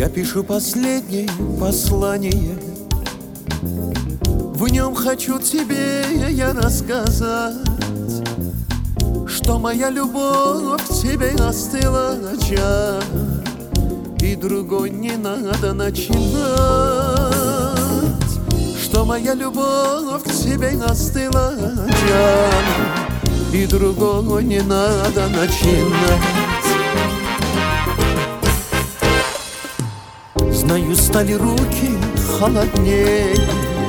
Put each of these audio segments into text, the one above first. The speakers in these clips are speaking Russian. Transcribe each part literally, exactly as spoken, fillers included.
Я пишу последнее послание. В нем хочу тебе я рассказать, что моя любовь к тебе остыла, Джан, и другой не надо начинать. Что моя любовь к тебе остыла, Джан, и другой не надо начинать. Знаю, стали руки холоднее,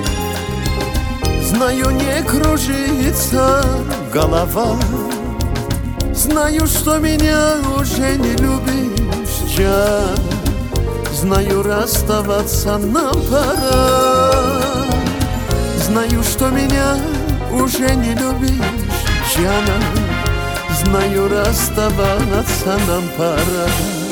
знаю, не кружится голова, знаю, что меня уже не любишь, Джан, знаю, расставаться нам пора. Знаю, что меня уже не любишь, Джан, знаю, расставаться нам пора.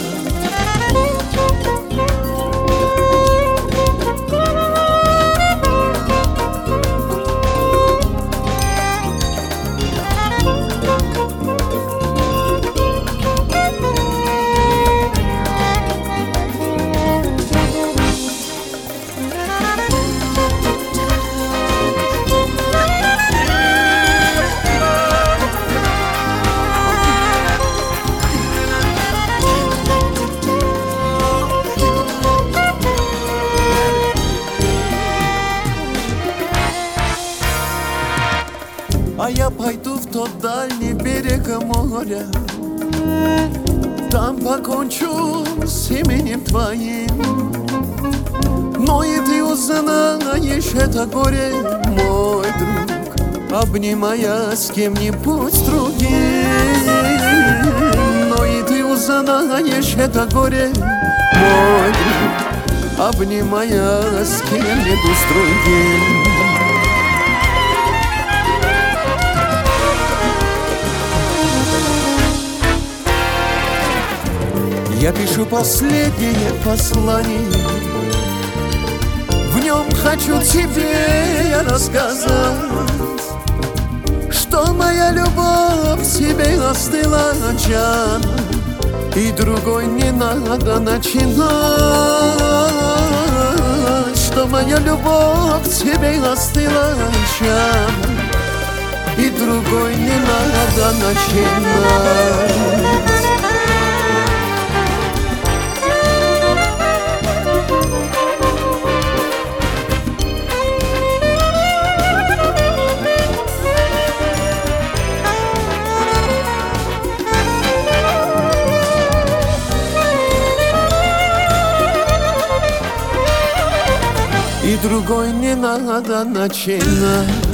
А я пойду в тот дальний берег моря, там покончу с именем твоим. Но и ты узнаешь это горе, мой друг, обнимая с кем-нибудь другим. Но и ты узнаешь это горе, мой друг, обнимая с кем-нибудь другим. Я пишу последнее послание, в нем хочу тебе я рассказать, что моя любовь к тебе остыла, Джан, и другой не надо начинать. Что моя любовь к тебе остыла, Джан, и другой не надо начинать. И другой не надо начинать.